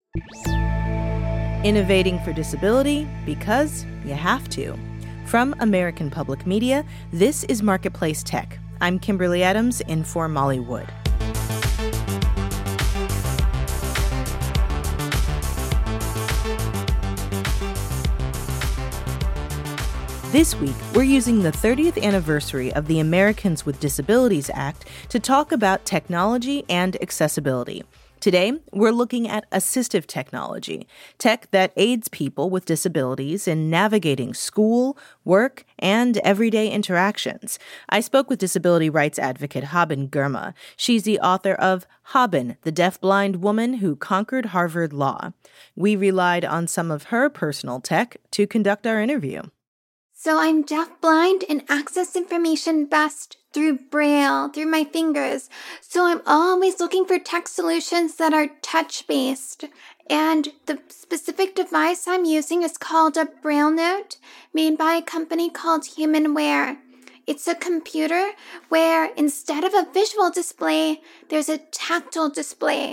Innovating for disability because you have to. From American Public Media, this is Marketplace Tech. I'm Kimberly Adams in for Molly Wood. This week, we're using the 30th anniversary of the Americans with Disabilities Act to talk about technology and accessibility. Today, we're looking at assistive technology, tech that aids people with disabilities in navigating school, work, and everyday interactions. I spoke with disability rights advocate Haben Girma. She's the author of Haben, the Deaf-Blind Woman Who Conquered Harvard Law. We relied on some of her personal tech to conduct our interview. So I'm deaf-blind and access information best through Braille, through my fingers. So I'm always looking for tech solutions that are touch-based. And the specific device I'm using is called a Braille Note, made by a company called HumanWare. It's a computer where instead of a visual display, there's a tactile display.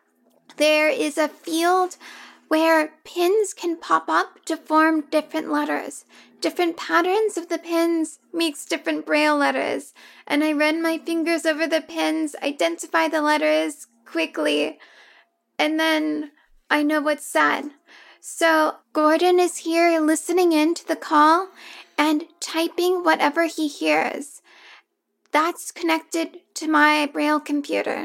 There is a field where pins can pop up to form different letters. Different patterns of the pins makes different Braille letters. And I run my fingers over the pins, identify the letters quickly, and then I know what's said. So Gordon is here listening in to the call and typing whatever he hears. That's connected to my Braille computer.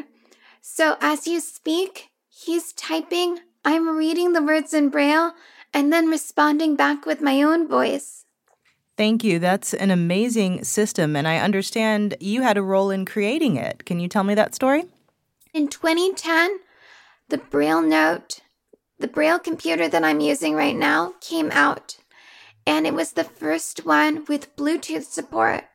So as you speak, he's typing, I'm reading the words in Braille, and then responding back with my own voice. Thank you. That's an amazing system, and I understand you had a role in creating it. Can you tell me that story? In 2010, the Braille Note, the Braille computer that I'm using right now, came out, and it was the first one with Bluetooth support.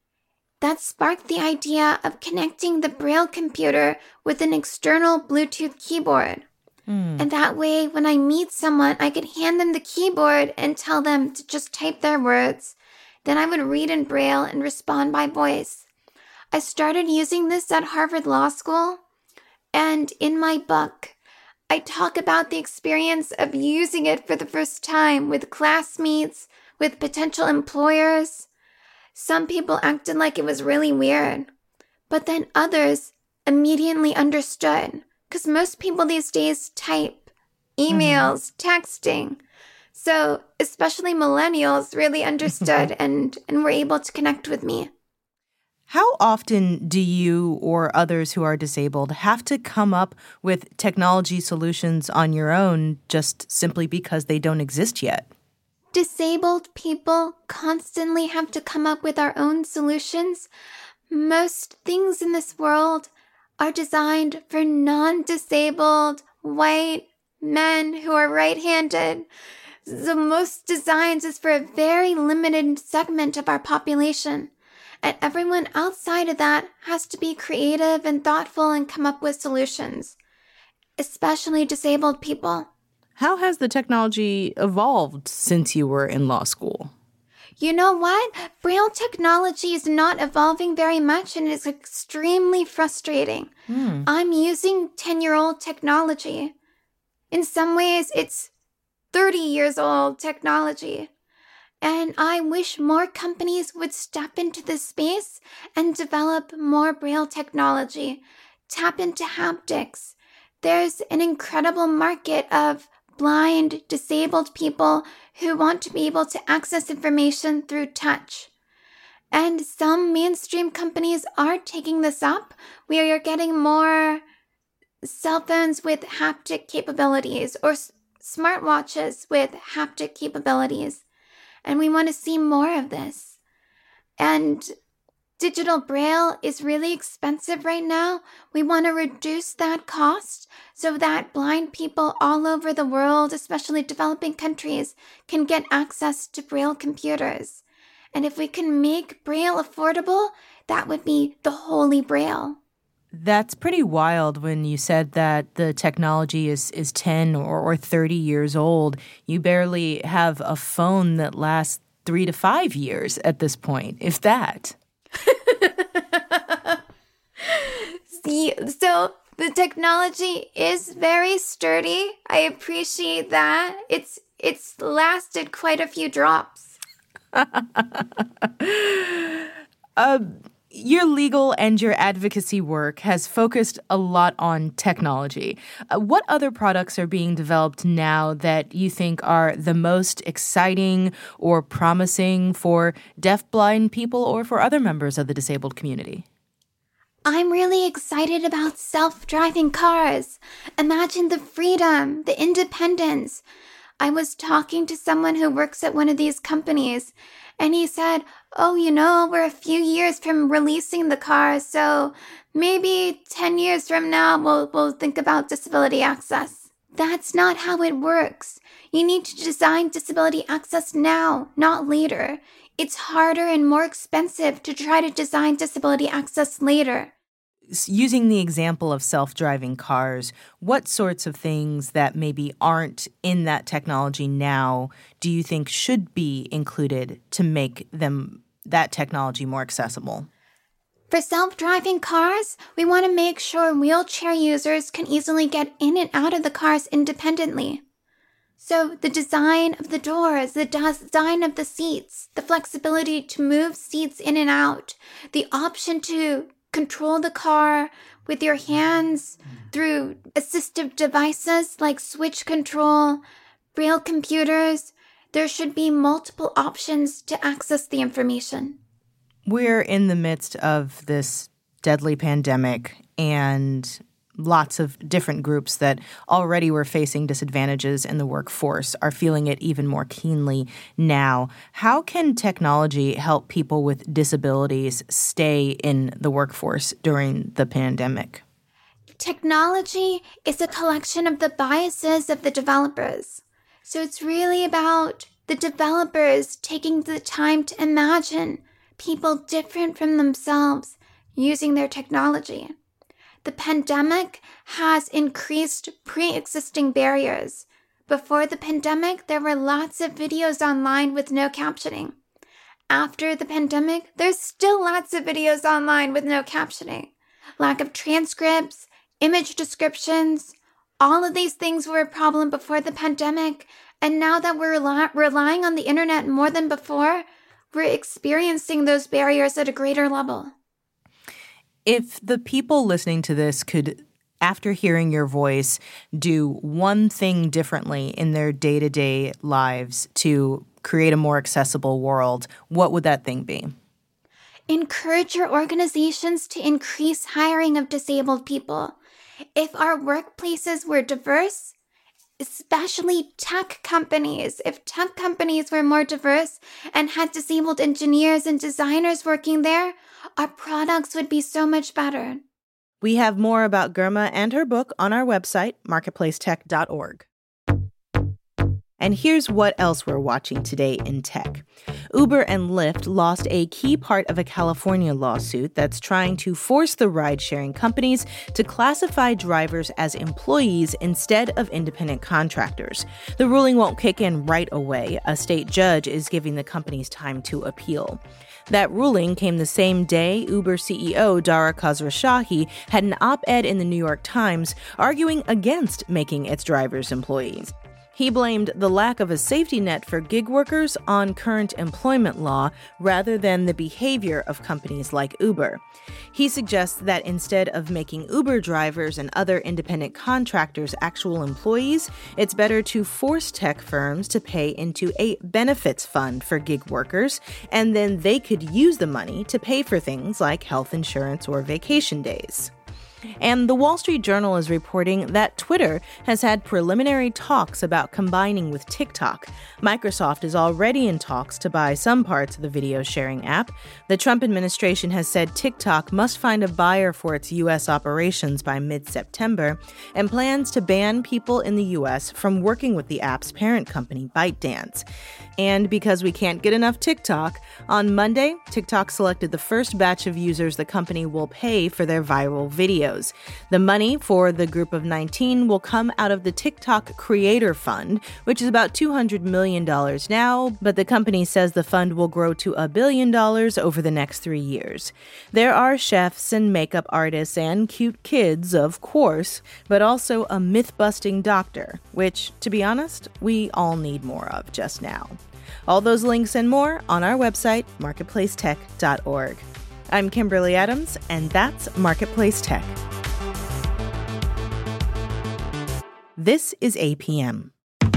That sparked the idea of connecting the Braille computer with an external Bluetooth keyboard. And that way, when I meet someone, I could hand them the keyboard and tell them to just type their words. Then I would read in Braille and respond by voice. I started using this at Harvard Law School, and in my book, I talk about the experience of using it for the first time with classmates, with potential employers. Some people acted like it was really weird, but then others immediately understood. Because most people these days type emails, texting. So especially millennials really understood and were able to connect with me. How often do you or others who are disabled have to come up with technology solutions on your own just simply because they don't exist yet? Disabled people constantly have to come up with our own solutions. Most things in this world are designed for non-disabled white men who are right-handed. So most designs is for a very limited segment of our population. And everyone outside of that has to be creative and thoughtful and come up with solutions, especially disabled people. How has the technology evolved since you were in law school? You know what? Braille technology is not evolving very much and it's extremely frustrating. I'm using 10-year-old technology. In some ways, it's 30 years old technology. And I wish more companies would step into this space and develop more Braille technology, tap into haptics. There's an incredible market of blind, disabled people who want to be able to access information through touch. And some mainstream companies are taking this up. We are getting more cell phones with haptic capabilities or smartwatches with haptic capabilities. And we want to see more of this. And digital Braille is really expensive right now. We want to reduce that cost so that blind people all over the world, especially developing countries, can get access to Braille computers. And if we can make Braille affordable, that would be the holy Braille. That's pretty wild when you said that the technology is 10 or 30 years old. You barely have a phone that lasts 3 to 5 years at this point, if that. See, so The technology is very sturdy. I appreciate that. It's lasted quite a few drops. Your legal and your advocacy work has focused a lot on technology. What other products are being developed now that you think are the most exciting or promising for deafblind people or for other members of the disabled community? I'm really excited about self-driving cars. Imagine the freedom, the independence. I was talking to someone who works at one of these companies, and he said, we're a few years from releasing the car, so maybe 10 years from now we'll think about disability access. That's not how it works. You need to design disability access now, not later. It's harder and more expensive to try to design disability access later. Using the example of self-driving cars, what sorts of things that maybe aren't in that technology now do you think should be included to make that technology more accessible? For self-driving cars, we want to make sure wheelchair users can easily get in and out of the cars independently. So the design of the doors, the design of the seats, the flexibility to move seats in and out, the option to control the car with your hands through assistive devices like switch control, braille computers. There should be multiple options to access the information. We're in the midst of this deadly pandemic, and lots of different groups that already were facing disadvantages in the workforce are feeling it even more keenly now. How can technology help people with disabilities stay in the workforce during the pandemic? Technology is a collection of the biases of the developers. So it's really about the developers taking the time to imagine people different from themselves using their technology. The pandemic has increased pre-existing barriers. Before the pandemic, there were lots of videos online with no captioning. After the pandemic, there's still lots of videos online with no captioning. Lack of transcripts, image descriptions, all of these things were a problem before the pandemic. And now that we're relying on the internet more than before, we're experiencing those barriers at a greater level. If the people listening to this could, after hearing your voice, do one thing differently in their day-to-day lives to create a more accessible world, what would that thing be? Encourage your organizations to increase hiring of disabled people. If our workplaces were diverse, especially tech companies, if tech companies were more diverse and had disabled engineers and designers working there, our products would be so much better. We have more about Girma and her book on our website, marketplacetech.org. And here's what else we're watching today in tech. Uber and Lyft lost a key part of a California lawsuit that's trying to force the ride-sharing companies to classify drivers as employees instead of independent contractors. The ruling won't kick in right away. A state judge is giving the companies time to appeal. That ruling came the same day Uber CEO Dara Khosrowshahi had an op-ed in the New York Times arguing against making its drivers employees. He blamed the lack of a safety net for gig workers on current employment law rather than the behavior of companies like Uber. He suggests that instead of making Uber drivers and other independent contractors actual employees, it's better to force tech firms to pay into a benefits fund for gig workers, and then they could use the money to pay for things like health insurance or vacation days. And the Wall Street Journal is reporting that Twitter has had preliminary talks about combining with TikTok. Microsoft is already in talks to buy some parts of the video sharing app. The Trump administration has said TikTok must find a buyer for its U.S. operations by mid-September and plans to ban people in the U.S. from working with the app's parent company, ByteDance. And because we can't get enough TikTok, on Monday, TikTok selected the first batch of users the company will pay for their viral videos. videos. The money for the group of 19 will come out of the TikTok Creator Fund, which is about $200 million now, but the company says the fund will grow to $1 billion over the next 3 years. There are chefs and makeup artists and cute kids, of course, but also a myth-busting doctor, which, to be honest, we all need more of just now. All those links and more on our website, marketplacetech.org. I'm Kimberly Adams, and that's Marketplace Tech. This is APM.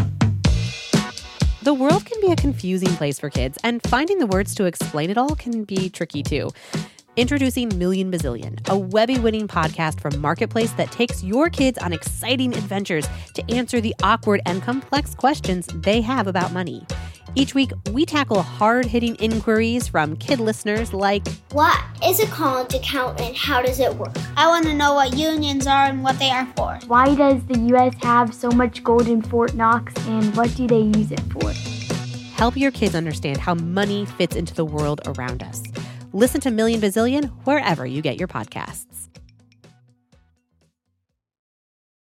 The world can be a confusing place for kids, and finding the words to explain it all can be tricky too. Introducing Million Bazillion, a Webby-winning podcast from Marketplace that takes your kids on exciting adventures to answer the awkward and complex questions they have about money. Each week, we tackle hard-hitting inquiries from kid listeners like, what is a college account and how does it work? I want to know what unions are and what they are for. Why does the U.S. have so much gold in Fort Knox, and what do they use it for? Help your kids understand how money fits into the world around us. Listen to Million Bazillion wherever you get your podcasts.